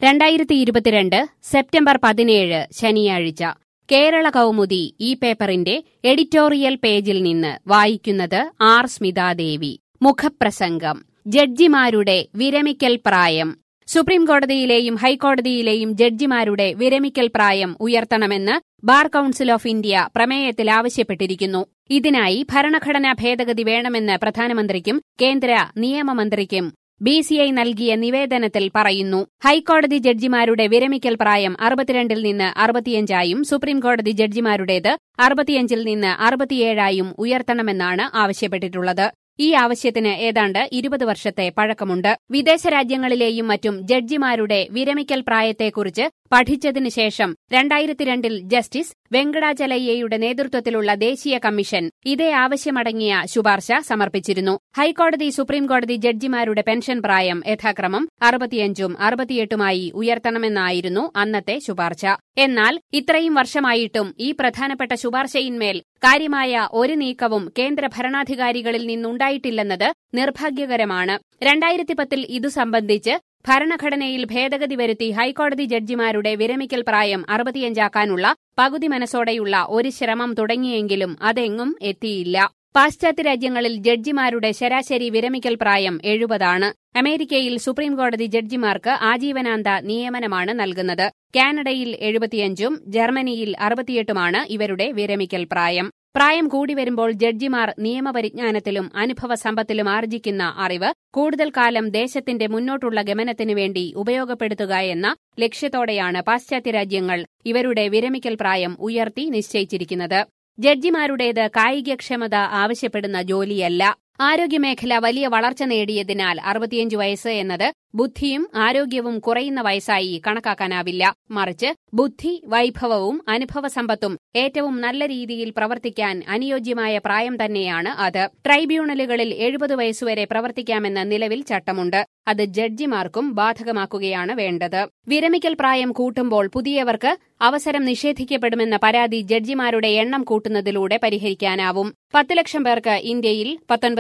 2022 September 17 ശനിയാഴ്ച കേരള കൗമുദി ഈ പേപ്പറിന്റെ എഡിറ്റോറിയൽ പേജിൽ നിന്ന് വായിക്കുന്നത് ആർ സ്മിതാദേവി. മുഖപ്രസംഗം. ജഡ്ജിമാരുടെ വിരമിക്കൽ പ്രായം. സുപ്രീംകോടതിയിലെയും ഹൈക്കോടതിയിലെയും ജഡ്ജിമാരുടെ വിരമിക്കൽ പ്രായം ഉയർത്തണമെന്ന് ബാർ കൌൺസിൽ ഓഫ് ഇന്ത്യ പ്രമേയത്തിൽ ആവശ്യപ്പെട്ടിരിക്കുന്നു. ഇതിനായി ഭരണഘടനാ ഭേദഗതി വേണമെന്ന് പ്രധാനമന്ത്രിക്കും കേന്ദ്ര നിയമമന്ത്രിക്കും BCI നൽകിയ നിവേദനത്തിൽ പറയുന്നു. ഹൈക്കോടതി ജഡ്ജിമാരുടെ വിരമിക്കൽ പ്രായം 62-ൽ നിന്ന് 65-ആയും സുപ്രീംകോടതി ജഡ്ജിമാരുടേത് 65-ൽ നിന്ന് 67-ആയും ഉയർത്തണമെന്നാണ് ആവശ്യപ്പെട്ടിട്ടുള്ളത്. ഈ ആവശ്യത്തിന് ഏതാണ്ട് 20 വർഷത്തെ പഴക്കമുണ്ട്. വിദേശ രാജ്യങ്ങളിലെയും മറ്റും ജഡ്ജിമാരുടെ വിരമിക്കൽ പ്രായത്തെക്കുറിച്ച് പഠിച്ചതിനു ശേഷം 2002-ൽ ജസ്റ്റിസ് വെങ്കടാചലയ്യയുടെ നേതൃത്വത്തിലുള്ള ദേശീയ കമ്മീഷൻ ഇതേ ആവശ്യമടങ്ങിയ ശുപാർശ സമർപ്പിച്ചിരുന്നു. ഹൈക്കോടതി സുപ്രീംകോടതി ജഡ്ജിമാരുടെ പെൻഷൻ പ്രായം യഥാക്രമം 65-ഉം 68-ഉമായി ഉയർത്തണമെന്നായിരുന്നു അന്നത്തെ ശുപാർശ. എന്നാൽ ഇത്രയും വർഷമായിട്ടും ഈ പ്രധാനപ്പെട്ട ശുപാർശയിന്മേൽ കാര്യമായ ഒരു നീക്കവും കേന്ദ്ര ഭരണാധികാരികളിൽ നിന്നുണ്ടായിട്ടില്ലെന്നത് നിർഭാഗ്യകരമാണ്. 2010-ൽ ഇതു സംബന്ധിച്ച് ഭരണഘടനയിൽ ഭേദഗതി വരുത്തി ഹൈക്കോടതി ജഡ്ജിമാരുടെ വിരമിക്കൽ പ്രായം 65-ആക്കാനുള്ള പകുതി മനസ്സോടെയുള്ള ഒരു ശ്രമം തുടങ്ങിയെങ്കിലും അതെങ്ങും എത്തിയില്ല. പാശ്ചാത്യ രാജ്യങ്ങളിൽ ജഡ്ജിമാരുടെ ശരാശരി വിരമിക്കൽ പ്രായം 70-ആണ്. അമേരിക്കയിൽ സുപ്രീംകോടതി ജഡ്ജിമാർക്ക് ആജീവനാന്ത നിയമനമാണ് നൽകുന്നത്. കാനഡയിൽ 75-ഉം ജർമ്മനിയിൽ 68-ഉമാണ് ഇവരുടെ വിരമിക്കൽ പ്രായം. പ്രായം കൂടി വരുമ്പോൾ ജഡ്ജിമാർ നിയമപരിജ്ഞാനത്തിലും അനുഭവ സമ്പത്തിലും ആർജിക്കുന്ന അറിവ് കൂടുതൽ കാലം ദേശത്തിന്റെ മുന്നോട്ടുള്ള ഗമനത്തിനു വേണ്ടി ഉപയോഗപ്പെടുത്തുക എന്ന ലക്ഷ്യത്തോടെയാണ് പാശ്ചാത്യ രാജ്യങ്ങൾ ഇവരുടെ വിരമിക്കൽ പ്രായം ഉയർത്തി നിശ്ചയിച്ചിരിക്കുന്നത്. ജഡ്ജിമാരുടേത് കായികക്ഷമത ആവശ്യപ്പെടുന്ന ജോലിയല്ല. ആരോഗ്യമേഖല വലിയ വളർച്ച നേടിയതിനാൽ 65 വയസ്സ് എന്നത് ബുദ്ധിയും ആരോഗ്യവും കുറയുന്ന വയസ്സായി കണക്കാക്കാനാവില്ല. മറിച്ച് ബുദ്ധി, വൈഭവവും അനുഭവസമ്പത്തും ഏറ്റവും നല്ല രീതിയിൽ പ്രവർത്തിക്കാൻ അനുയോജ്യമായ പ്രായം തന്നെയാണ് അത്. ട്രൈബ്യൂണലുകളിൽ 70 വയസ്സുവരെ പ്രവർത്തിക്കാമെന്ന നിലവിൽ ചട്ടമുണ്ട്. അത് ജഡ്ജിമാർക്കും ബാധകമാക്കുകയാണ് വേണ്ടത്. വിരമിക്കൽ പ്രായം കൂട്ടുമ്പോൾ പുതിയവർക്ക് അവസരം നിഷേധിക്കപ്പെടുമെന്ന പരാതി ജഡ്ജിമാരുടെ എണ്ണം കൂട്ടുന്നതിലൂടെ പരിഹരിക്കാനാവും. 10 ലക്ഷം പേർക്ക് ഇന്ത്യയിൽ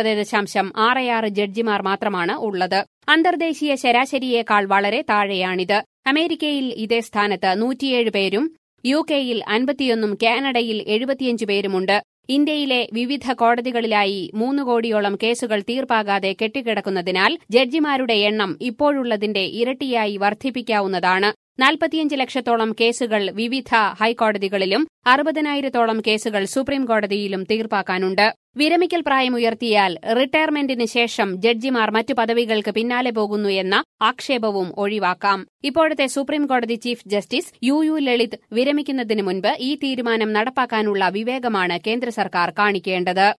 19.66 ജഡ്ജിമാർ മാത്രമാണ് ഉള്ളത്. അന്തർദേശീയ ശരാശരിയേക്കാൾ വളരെ താഴെയാണിത്. അമേരിക്കയിൽ ഇതേ സ്ഥാനത്ത് 107 പേരും UK-യിൽ 51-ഉം കാനഡയിൽ 75 പേരുമുണ്ട്. ഇന്ത്യയിലെ വിവിധ കോടതികളിലായി 3 കോടിയോളം കേസുകൾ തീർപ്പാകാതെ കെട്ടിക്കിടക്കുന്നതിനാൽ ജഡ്ജിമാരുടെ എണ്ണം ഇപ്പോഴുള്ളതിന്റെ ഇരട്ടിയായി വർദ്ധിപ്പിക്കാവുന്നതാണ്. 45 ലക്ഷത്തോളം കേസുകൾ വിവിധ ഹൈക്കോടതികളിലും 60,000-ഓളം കേസുകൾ സുപ്രീംകോടതിയിലും തീർപ്പാക്കാനുണ്ട്. വിരമിക്കൽ പ്രായം ഉയർത്തിയാൽ റിട്ടയർമെന്റിന് ശേഷം ജഡ്ജിമാർ മറ്റു പദവികൾക്ക് പിന്നാലെ പോകുന്നു എന്ന ആക്ഷേപവും ഒഴിവാക്കാം. ഇപ്പോഴത്തെ സുപ്രീംകോടതി ചീഫ് ജസ്റ്റിസ് UU ലളിത് വിരമിക്കുന്നതിന് മുൻപ് ഈ തീരുമാനം നടപ്പാക്കാനുള്ള വിവേകമാണ് കേന്ദ്ര സർക്കാർ കാണിക്കേണ്ടത്.